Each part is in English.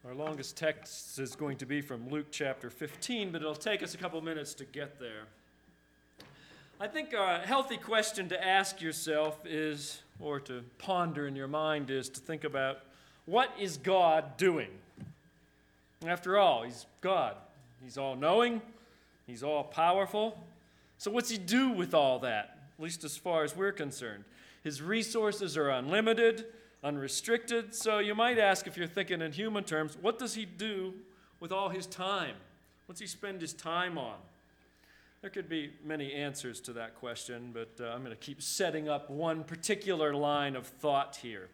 Our longest text is going to be from Luke chapter 15, but it'll take us a couple minutes to get there. I think a healthy question to ask yourself is, or to ponder in your mind, is to think about, what is God doing? After all, He's God. He's all-knowing. He's all-powerful. So what's He do with all that, at least as far as we're concerned? His resources are unlimited, unrestricted. So you might ask, if you're thinking in human terms, what does He do with all His time? What's He spend His time on? There could be many answers to that question, but I'm going to keep setting up one particular line of thought here.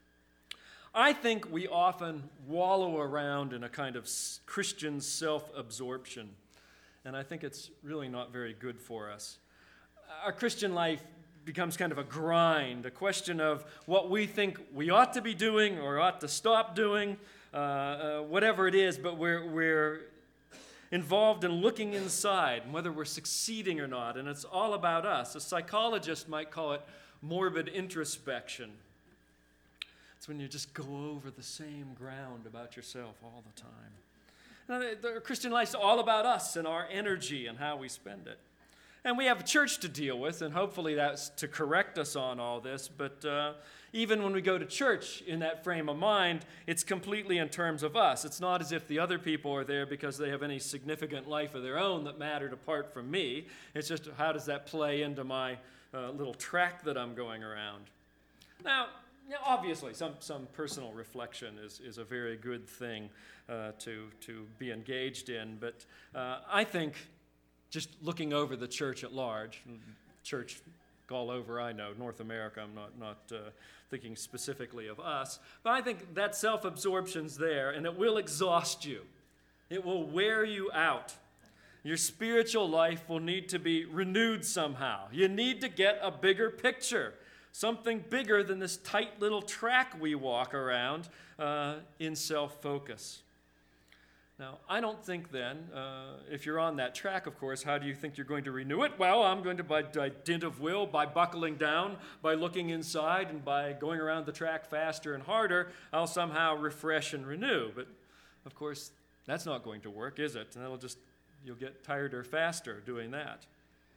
I think we often wallow around in a kind of Christian self-absorption, and I think it's really not very good for us. Our Christian life becomes kind of a grind, a question of what we think we ought to be doing or ought to stop doing, whatever it is, but we're involved in looking inside and whether we're succeeding or not, and it's all about us. A psychologist might call it morbid introspection. It's when you just go over the same ground about yourself all the time. Now, the Christian life's all about us and our energy and how we spend it. And we have a church to deal with, and hopefully that's to correct us on all this. But even when we go to church in that frame of mind, it's completely in terms of us. It's not as if the other people are there because they have any significant life of their own that mattered apart from me. It's just, how does that play into my little track that I'm going around? Now, obviously, some personal reflection is a very good thing to be engaged in. But I think just looking over the church at large, church all over, I know, North America, I'm not thinking specifically of us, but I think that self-absorption's there, and it will exhaust you. It will wear you out. Your spiritual life will need to be renewed somehow. You need to get a bigger picture, something bigger than this tight little track we walk around in self-focus. Now, I don't think then, if you're on that track, of course, how do you think you're going to renew it? Well, I'm going to, by dint of will, by buckling down, by looking inside, and by going around the track faster and harder, I'll somehow refresh and renew. But, of course, that's not going to work, is it? And you'll get tireder faster doing that.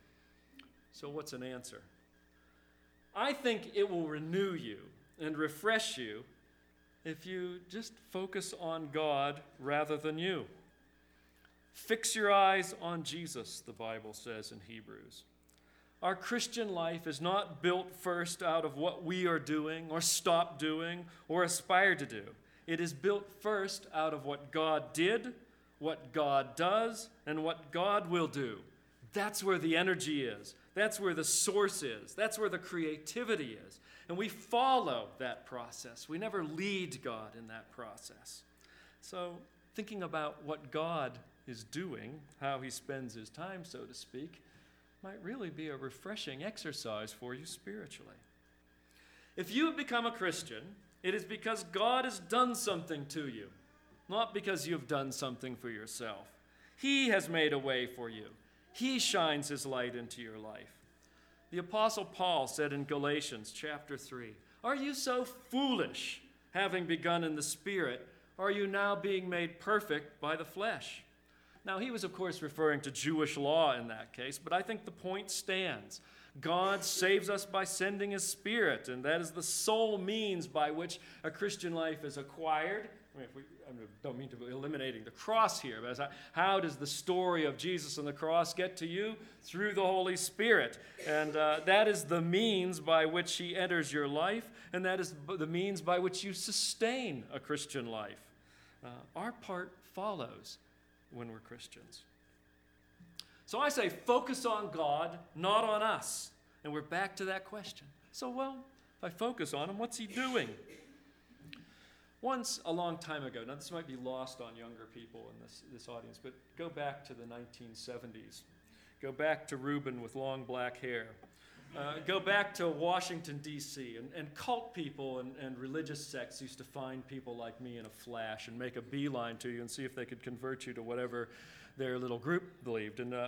So what's an answer? I think it will renew you and refresh you if you just focus on God rather than you. Fix your eyes on Jesus, the Bible says in Hebrews. Our Christian life is not built first out of what we are doing or stop doing or aspire to do. It is built first out of what God did, what God does, and what God will do. That's where the energy is. That's where the source is. That's where the creativity is. And we follow that process. We never lead God in that process. So thinking about what God is doing, how He spends His time, so to speak, might really be a refreshing exercise for you spiritually. If you have become a Christian, it is because God has done something to you, not because you've done something for yourself. He has made a way for you. He shines His light into your life. The Apostle Paul said in Galatians chapter 3, "Are you so foolish, having begun in the Spirit, are you now being made perfect by the flesh?" Now, he was, of course, referring to Jewish law in that case, but I think the point stands. God saves us by sending His Spirit, and that is the sole means by which a Christian life is acquired. I don't mean to be eliminating the cross here, but how does the story of Jesus and the cross get to you? Through the Holy Spirit. And that is the means by which He enters your life, and that is the means by which you sustain a Christian life. Our part follows when we're Christians. So I say focus on God, not on us. And we're back to that question. So, if I focus on Him, what's He doing? Once, a long time ago, now this might be lost on younger people in this audience, but go back to the 1970s. Go back to Reuben with long black hair. Go back to Washington, D.C., and cult people and religious sects used to find people like me in a flash and make a beeline to you and see if they could convert you to whatever their little group believed. And,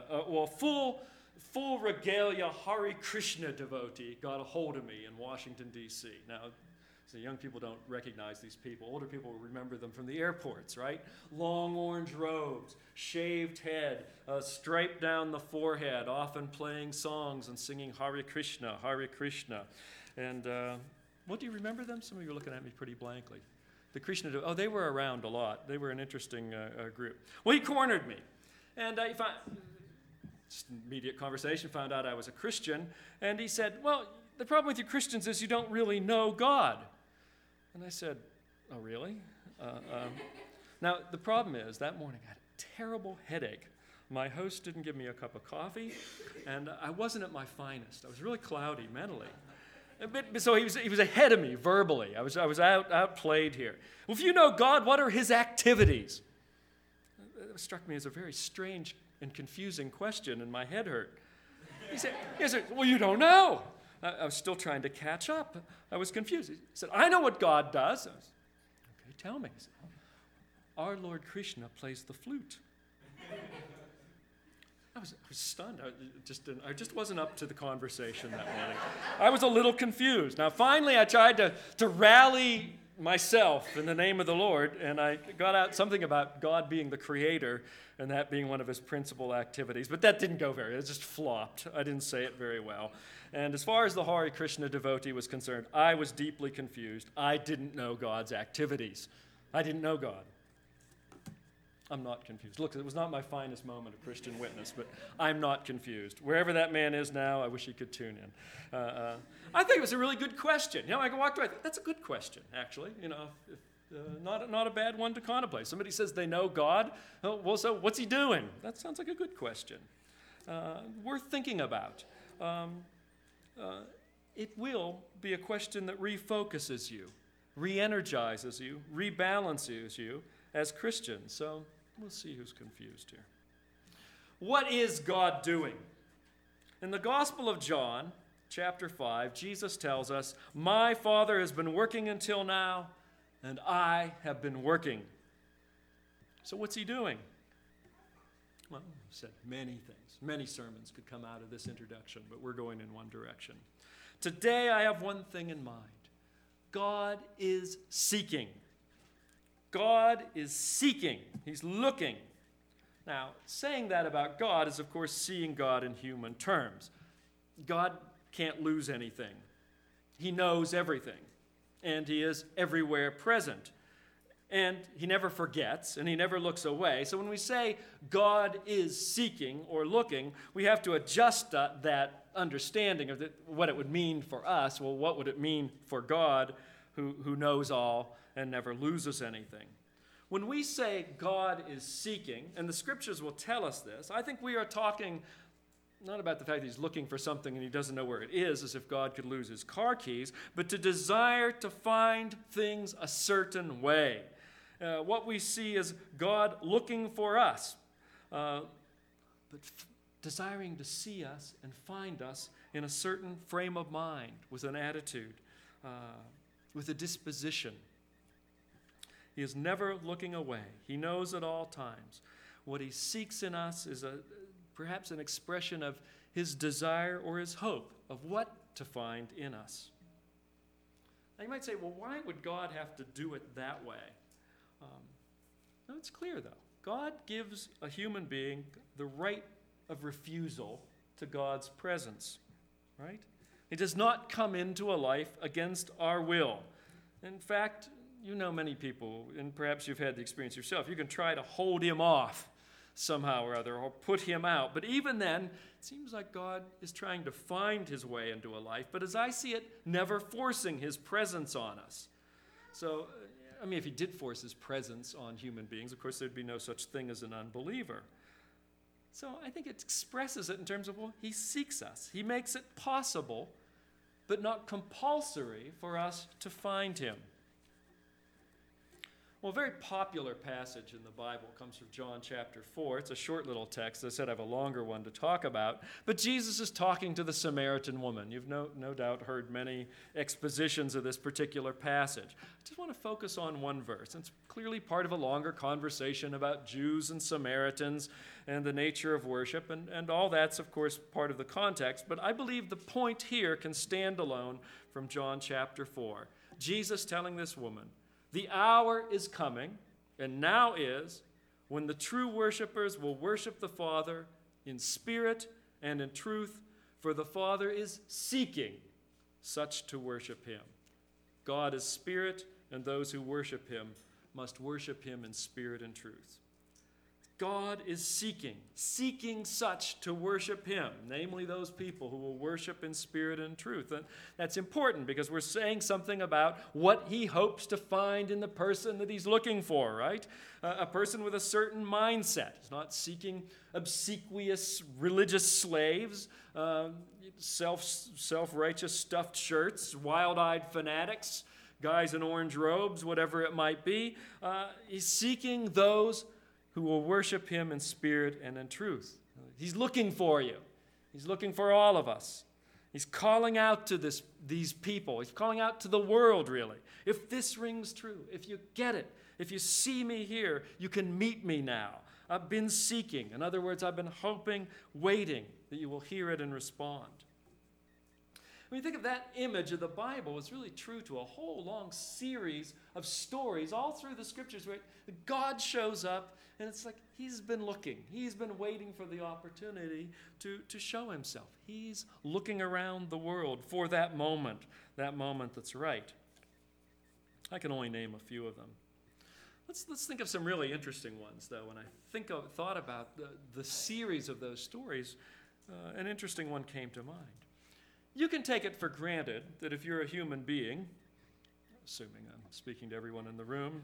full regalia Hare Krishna devotee got a hold of me in Washington, D.C. Now, So young people don't recognize these people. Older people remember them from the airports, right? Long orange robes, shaved head, stripe down the forehead, often playing songs and singing Hare Krishna, Hare Krishna. And what do you remember them? Some of you are looking at me pretty blankly. The Krishna, they were around a lot. They were an interesting group. Well, he cornered me. And just immediate conversation, found out I was a Christian. And he said, well, the problem with you Christians is you don't really know God. And I said, oh, really? Now, the problem is, that morning I had a terrible headache. My host didn't give me a cup of coffee, and I wasn't at my finest. I was really cloudy mentally. So he was ahead of me verbally. I was outplayed here. Well, if you know God, what are his activities? It struck me as a very strange and confusing question, and my head hurt. He said, well, you don't know. I was still trying to catch up. I was confused. He said, I know what God does. I was, okay, tell me. He said, our Lord Krishna plays the flute. I was stunned. I just wasn't up to the conversation that morning. I was a little confused. Now, finally, I tried to rally myself in the name of the Lord, and I got out something about God being the creator and that being one of his principal activities. But that didn't go it just flopped. I didn't say it very well. And as far as the Hare Krishna devotee was concerned, I was deeply confused. I didn't know God's activities. I didn't know God. I'm not confused. Look, it was not my finest moment of Christian witness, but I'm not confused. Wherever that man is now, I wish he could tune in. I think it was a really good question. You know, I walked away. That's a good question, actually. You know, not a bad one to contemplate. Somebody says they know God. Oh, well, so what's he doing? That sounds like a good question. Worth thinking about. It will be a question that refocuses you, re-energizes you, rebalances you as Christians. So we'll see who's confused here. What is God doing? In the Gospel of John, chapter 5, Jesus tells us, my Father has been working until now, and I have been working. So what's he doing? Well, I've said many things. Many sermons could come out of this introduction, but we're going in one direction. Today I have one thing in mind. God is seeking. God is seeking. He's looking. Now, saying that about God is, of course, seeing God in human terms. God can't lose anything. He knows everything, and he is everywhere present. And he never forgets, and he never looks away. So when we say God is seeking or looking, we have to adjust that understanding of what it would mean for us. Well, what would it mean for God, who knows all and never loses anything? When we say God is seeking, and the scriptures will tell us this, I think we are talking not about the fact that he's looking for something and he doesn't know where it is, as if God could lose his car keys, but to desire to find things a certain way. What we see is God looking for us, but desiring to see us and find us in a certain frame of mind, with an attitude, with a disposition. He is never looking away. He knows at all times. What he seeks in us is perhaps an expression of his desire or his hope of what to find in us. Now you might say, well, why would God have to do it that way? No, it's clear, though. God gives a human being the right of refusal to God's presence, right? He does not come into a life against our will. In fact, you know many people, and perhaps you've had the experience yourself, you can try to hold him off somehow or other, or put him out. But even then, it seems like God is trying to find his way into a life, but as I see it, never forcing his presence on us. So, I mean, if he did force his presence on human beings, of course, there'd be no such thing as an unbeliever. So I think it expresses it in terms of, well, he seeks us. He makes it possible, but not compulsory for us to find him. Well, a very popular passage in the Bible comes from John chapter 4. It's a short little text. As I said, I have a longer one to talk about. But Jesus is talking to the Samaritan woman. You've no doubt heard many expositions of this particular passage. I just want to focus on one verse. It's clearly part of a longer conversation about Jews and Samaritans and the nature of worship. And all that's, of course, part of the context. But I believe the point here can stand alone from John chapter 4. Jesus telling this woman, the hour is coming, and now is, when the true worshipers will worship the Father in spirit and in truth, for the Father is seeking such to worship him. God is spirit, and those who worship him must worship him in spirit and truth. God is seeking such to worship him, namely those people who will worship in spirit and truth. And that's important because we're saying something about what he hopes to find in the person that he's looking for, right? A person with a certain mindset. He's not seeking obsequious religious slaves, self-righteous stuffed shirts, wild-eyed fanatics, guys in orange robes, whatever it might be. He's seeking those who will worship him in spirit and in truth. He's looking for you. He's looking for all of us. He's calling out to these people. He's calling out to the world, really. If this rings true, if you get it, if you see me here, you can meet me now. I've been seeking. In other words, I've been hoping, waiting that you will hear it and respond. When you think of that image of the Bible, it's really true to a whole long series of stories all through the scriptures where God shows up, and it's like he's been looking. He's been waiting for the opportunity to show himself. He's looking around the world for that moment that's right. I can only name a few of them. Let's think of some really interesting ones, though. When I thought about the series of those stories, an interesting one came to mind. You can take it for granted that if you're a human being, assuming I'm speaking to everyone in the room,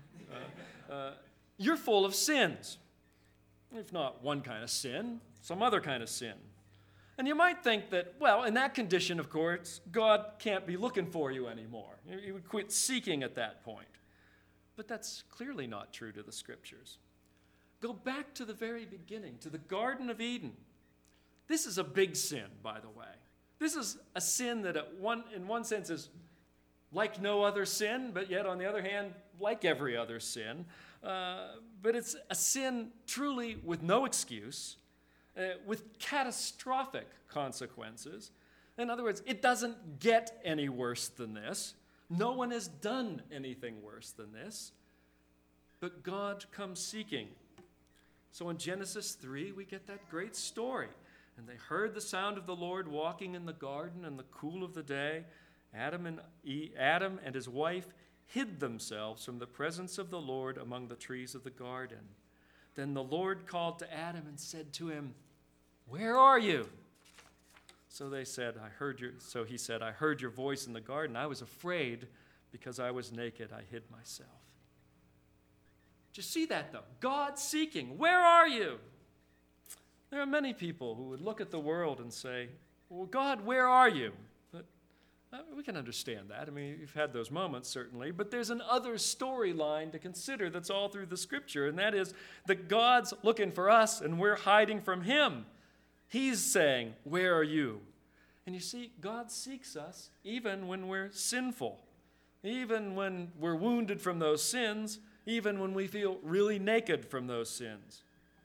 you're full of sins. If not one kind of sin, some other kind of sin. And you might think that, well, in that condition, of course, God can't be looking for you anymore. You would quit seeking at that point. But that's clearly not true to the Scriptures. Go back to the very beginning, to the Garden of Eden. This is a big sin, by the way. This is a sin that in one sense is like no other sin, but yet on the other hand, like every other sin. But it's a sin truly with no excuse, with catastrophic consequences. In other words, it doesn't get any worse than this. No one has done anything worse than this. But God comes seeking. So in Genesis 3, we get that great story. And they heard the sound of the Lord walking in the garden in the cool of the day. Adam and his wife hid themselves from the presence of the Lord among the trees of the garden. Then the Lord called to Adam and said to him, "Where are you?" So he said, "I heard your voice in the garden. I was afraid because I was naked. I hid myself." Did you see that, though? God seeking. Where are you? There are many people who would look at the world and say, "Well, God, where are you?" But we can understand that. I mean, you've had those moments, certainly. But there's an other storyline to consider that's all through the Scripture, and that is that God's looking for us, and we're hiding from him. He's saying, "Where are you?" And you see, God seeks us even when we're sinful, even when we're wounded from those sins, even when we feel really naked from those sins.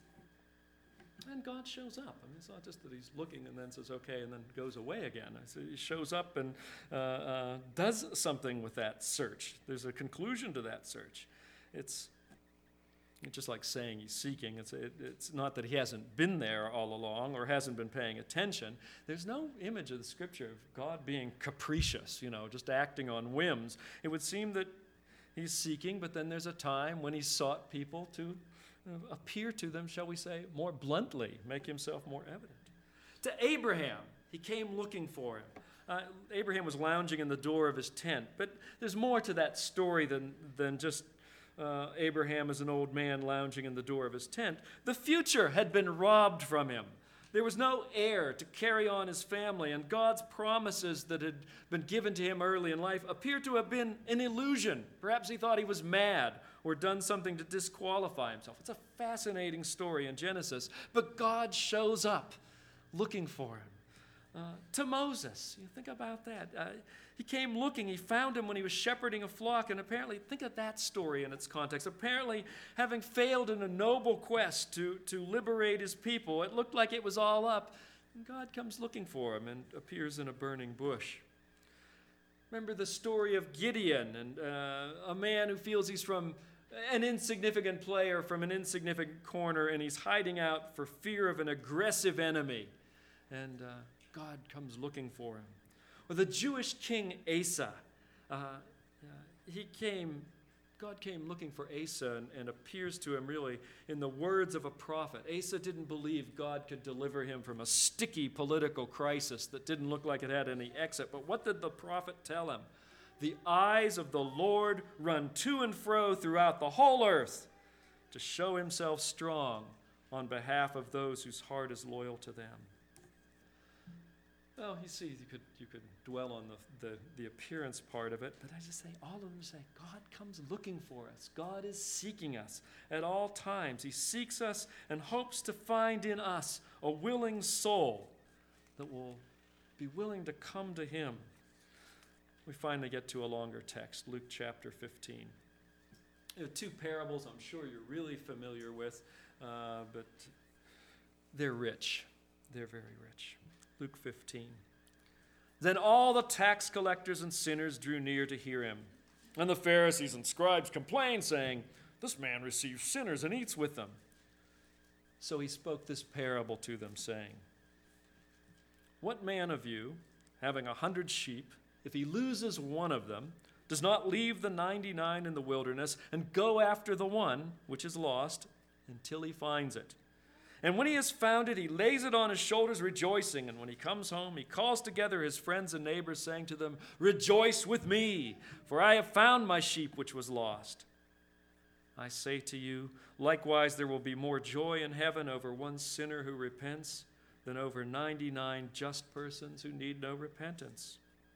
And God shows up. I mean, it's not just that he's looking and then says, okay, and then goes away again. He shows up and does something with that search. There's a conclusion to that search. It's just like saying he's seeking. It's not that he hasn't been there all along or hasn't been paying attention. There's no image of the Scripture of God being capricious, just acting on whims. It would seem that he's seeking, but then there's a time when he sought people to appear to them, shall we say, more bluntly, make himself more evident. To Abraham, he came looking for him. Abraham was lounging in the door of his tent, but there's more to that story than just Abraham as an old man lounging in the door of his tent. The future had been robbed from him. There was no heir to carry on his family, and God's promises that had been given to him early in life appeared to have been an illusion. Perhaps he thought he was mad or done something to disqualify himself. It's a fascinating story in Genesis, but God shows up looking for him. To Moses, you think about that. He came looking, he found him when he was shepherding a flock, and apparently, think of that story in its context. Apparently, having failed in a noble quest to liberate his people, it looked like it was all up, and God comes looking for him and appears in a burning bush. Remember the story of Gideon and a man who feels he's from an insignificant player from an insignificant corner, and he's hiding out for fear of an aggressive enemy. And God comes looking for him. Or the Jewish king Asa. God came looking for Asa and appears to him really in the words of a prophet. Asa didn't believe God could deliver him from a sticky political crisis that didn't look like it had any exit. But what did the prophet tell him? The eyes of the Lord run to and fro throughout the whole earth to show himself strong on behalf of those whose heart is loyal to them. Well, you see, you could dwell on the appearance part of it, but I just say, all of them say, God comes looking for us. God is seeking us at all times. He seeks us and hopes to find in us a willing soul that will be willing to come to him. We finally get to a longer text, Luke chapter 15. There are two parables I'm sure you're really familiar with, but they're rich. They're very rich. Luke 15. Then all the tax collectors and sinners drew near to hear him. And the Pharisees and scribes complained, saying, "This man receives sinners and eats with them." So he spoke this parable to them, saying, "What man of you, having 100 sheep, if he loses one of them, does not leave the 99 in the wilderness and go after the one which is lost until he finds it? And when he has found it, he lays it on his shoulders, rejoicing. And when he comes home, he calls together his friends and neighbors, saying to them, 'Rejoice with me, for I have found my sheep which was lost.' I say to you, likewise there will be more joy in heaven over one sinner who repents than over 99 just persons who need no repentance."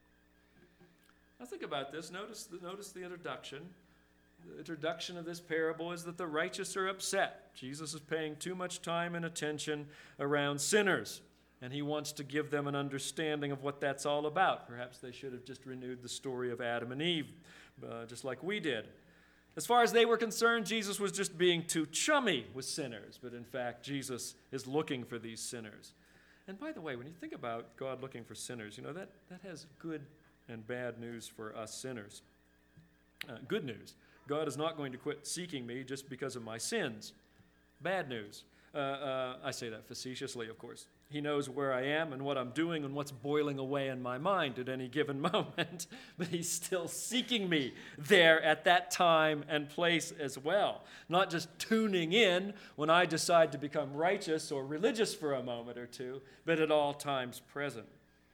Now think about this. Notice the introduction. The introduction of this parable is that the righteous are upset. Jesus is paying too much time and attention around sinners, and he wants to give them an understanding of what that's all about. Perhaps they should have just renewed the story of Adam and Eve, just like we did. As far as they were concerned, Jesus was just being too chummy with sinners, but in fact, Jesus is looking for these sinners. And by the way, when you think about God looking for sinners, that has good and bad news for us sinners. Good news. God is not going to quit seeking me just because of my sins. Bad news. I say that facetiously, of course. He knows where I am and what I'm doing and what's boiling away in my mind at any given moment, but he's still seeking me there at that time and place as well. Not just tuning in when I decide to become righteous or religious for a moment or two, but at all times present.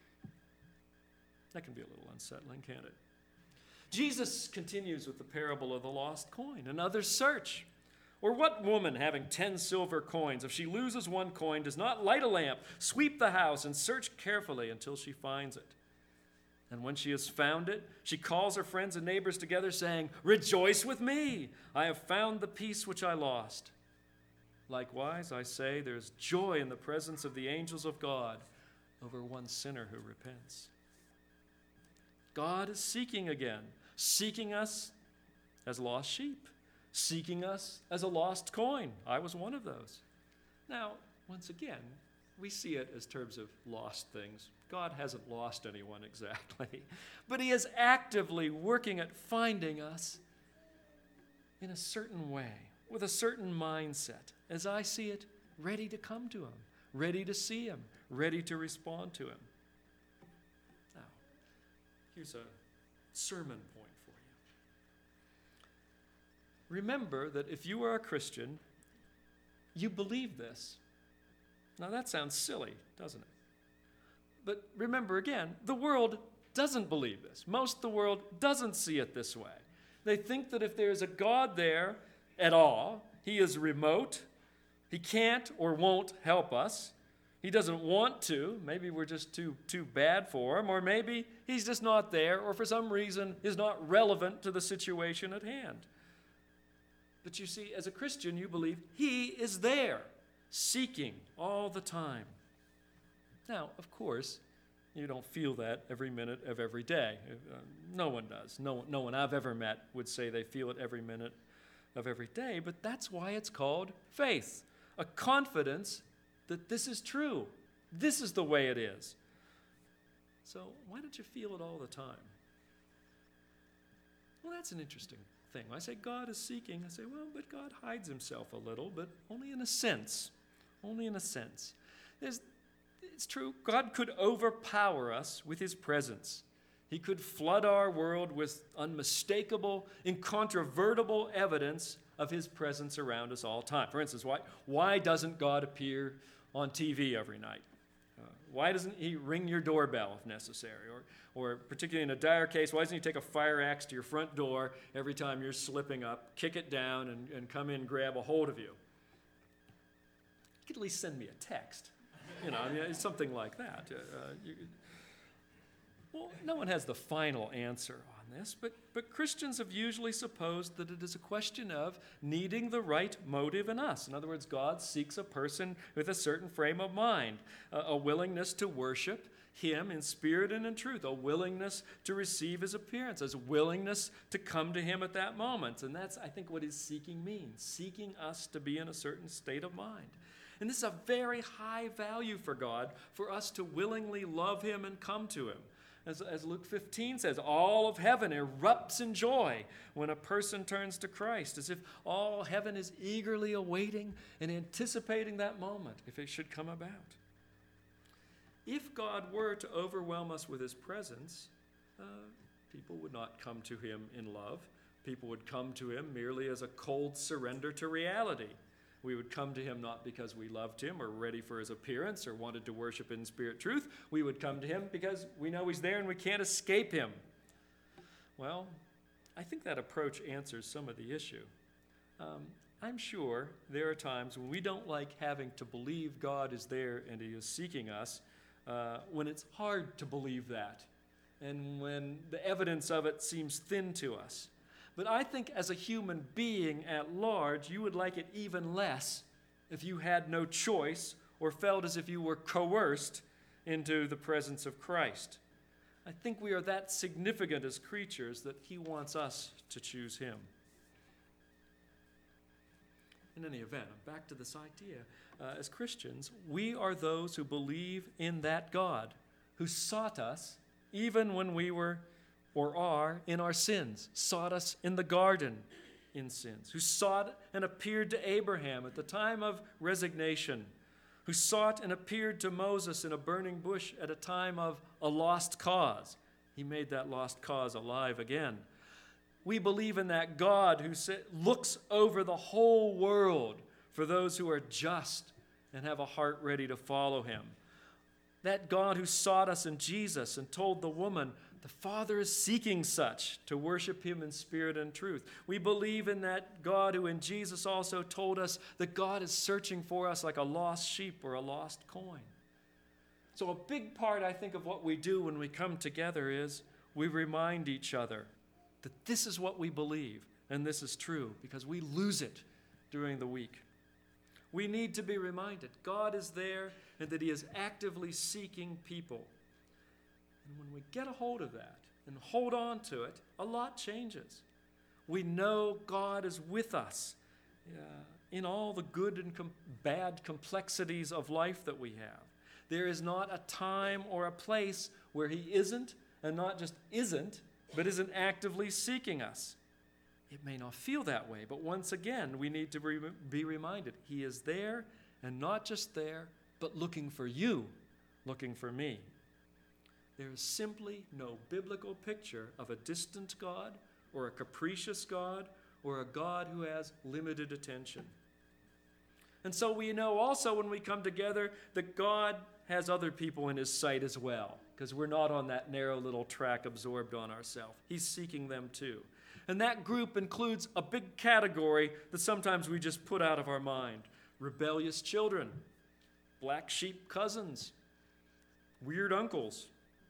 That can be a little unsettling, can't it? Jesus continues with the parable of the lost coin. Another search. Or what woman having 10 silver coins, if she loses one coin, does not light a lamp, sweep the house, and search carefully until she finds it? And when she has found it, she calls her friends and neighbors together, saying, "Rejoice with me! I have found the piece which I lost." Likewise, I say, there is joy in the presence of the angels of God over one sinner who repents. God is seeking again, seeking us as lost sheep, seeking us as a lost coin. I was one of those. Now, once again, we see it as terms of lost things. God hasn't lost anyone exactly, but he is actively working at finding us in a certain way, with a certain mindset, as I see it, ready to come to him, ready to see him, ready to respond to him. Now, here's a sermon point for you. Remember that if you are a Christian, you believe this. Now that sounds silly, doesn't it? But remember again, the world doesn't believe this. Most of the world doesn't see it this way. They think that if there's a God there at all, he is remote, he can't or won't help us, he doesn't want to, maybe we're just too bad for him, or maybe he's just not there, or for some reason is not relevant to the situation at hand. But you see, as a Christian, you believe he is there, seeking all the time. Now, of course, you don't feel that every minute of every day. No one does. No one I've ever met would say they feel it every minute of every day, but that's why it's called faith, a confidence that this is true. This is the way it is. So why don't you feel it all the time? Well, that's an interesting thing. When I say God is seeking, I say, well, but God hides himself a little, but only in a sense. Only in a sense. It's true, God could overpower us with his presence. He could flood our world with unmistakable, incontrovertible evidence of his presence around us all the time. For instance, why doesn't God appear on TV every night? Why doesn't he ring your doorbell if necessary? Or particularly in a dire case, why doesn't he take a fire axe to your front door every time you're slipping up, kick it down, and come in and grab a hold of you? You could at least send me a text. Something like that. Well, no one has the final answer on this, but Christians have usually supposed that it is a question of needing the right motive in us. In other words, God seeks a person with a certain frame of mind, a willingness to worship him in spirit and in truth, a willingness to receive his appearance, a willingness to come to him at that moment. And that's, I think, what his seeking means, seeking us to be in a certain state of mind. And this is a very high value for God, for us to willingly love him and come to him. As Luke 15 says, all of heaven erupts in joy when a person turns to Christ, as if all heaven is eagerly awaiting and anticipating that moment, if it should come about. If God were to overwhelm us with his presence, people would not come to him in love. People would come to him merely as a cold surrender to reality. We would come to him not because we loved him or ready for his appearance or wanted to worship in spirit truth. We would come to him because we know he's there and we can't escape him. Well, I think that approach answers some of the issue. I'm sure there are times when we don't like having to believe God is there and he is seeking us, when it's hard to believe that and when the evidence of it seems thin to us. But I think as a human being at large, you would like it even less if you had no choice or felt as if you were coerced into the presence of Christ. I think we are that significant as creatures that he wants us to choose him. In any event, back to this idea. As Christians, we are those who believe in that God who sought us even when we were or are in our sins, sought us in the garden in sins, who sought and appeared to Abraham at the time of resignation, who sought and appeared to Moses in a burning bush at a time of a lost cause. He made that lost cause alive again. We believe in that God who looks over the whole world for those who are just and have a heart ready to follow him. That God who sought us in Jesus and told the woman, the Father is seeking such to worship him in spirit and truth. We believe in that God who in Jesus also told us that God is searching for us like a lost sheep or a lost coin. So a big part, I think, of what we do when we come together is we remind each other that this is what we believe and this is true, because we lose it during the week. We need to be reminded God is there and that he is actively seeking people. And when we get a hold of that and hold on to it, a lot changes. We know God is with us in all the good and bad complexities of life that we have. There is not a time or a place where he isn't, and not just isn't, but isn't actively seeking us. It may not feel that way, but once again, we need to be reminded he is there, and not just there, but looking for you, looking for me. There is simply no biblical picture of a distant God or a capricious God or a God who has limited attention. And so we know also when we come together that God has other people in his sight as well, because we're not on that narrow little track absorbed on ourselves. He's seeking them too. And that group includes a big category that sometimes we just put out of our mind. Rebellious children, black sheep cousins, weird uncles,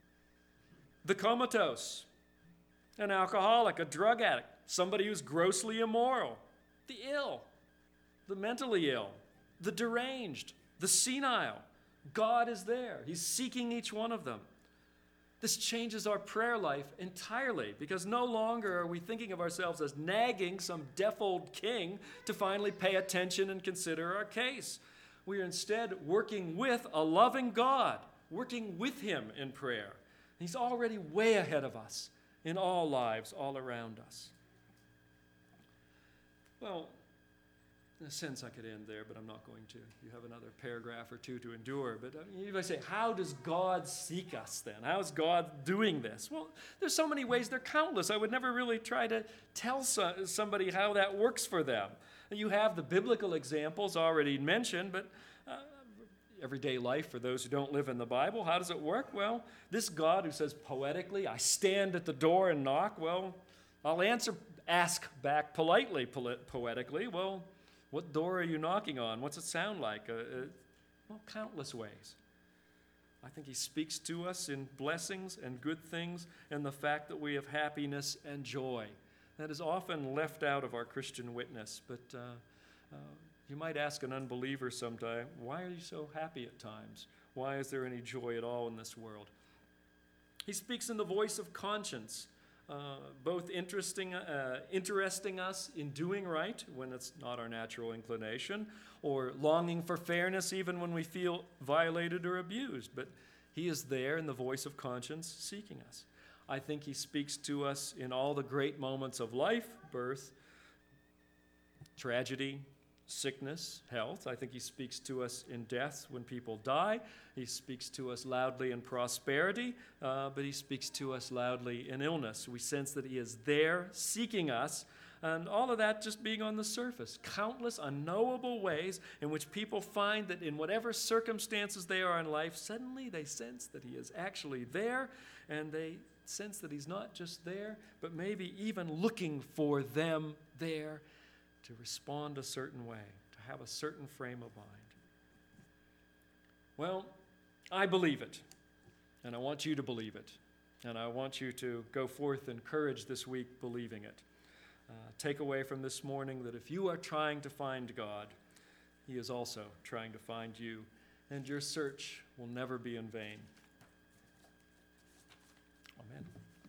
the comatose, an alcoholic, a drug addict, somebody who's grossly immoral, the ill, the mentally ill, the deranged, the senile. God is there. He's seeking each one of them. This changes our prayer life entirely, because no longer are we thinking of ourselves as nagging some deaf old king to finally pay attention and consider our case. We are instead working with a loving God, working with him in prayer. He's already way ahead of us, in all lives all around us. Well, in a sense, I could end there, but I'm not going to. You have another paragraph or two to endure. But you might say, how does God seek us then? How is God doing this? Well, there's so many ways. They're countless. I would never really try to tell somebody how that works for them. You have the biblical examples already mentioned, but everyday life for those who don't live in the Bible, how does it work? Well, this God who says poetically, I stand at the door and knock, well, I'll ask back politely, poetically, well, what door are you knocking on? What's it sound like? Well, countless ways. I think he speaks to us in blessings and good things and the fact that we have happiness and joy. That is often left out of our Christian witness. But you might ask an unbeliever sometime, why are you so happy at times? Why is there any joy at all in this world? He speaks in the voice of conscience. Both interesting us in doing right when it's not our natural inclination, or longing for fairness even when we feel violated or abused. But he is there in the voice of conscience seeking us. I think he speaks to us in all the great moments of life, birth, tragedy, sickness, health. I think he speaks to us in death when people die. He speaks to us loudly in prosperity, but he speaks to us loudly in illness. We sense that he is there seeking us, and all of that just being on the surface. Countless unknowable ways in which people find that in whatever circumstances they are in life, suddenly they sense that he is actually there, and they sense that he's not just there, but maybe even looking for them there to respond a certain way, to have a certain frame of mind. Well, I believe it, and I want you to believe it, and I want you to go forth in courage this week believing it. Take away from this morning that if you are trying to find God, he is also trying to find you, and your search will never be in vain. Amen.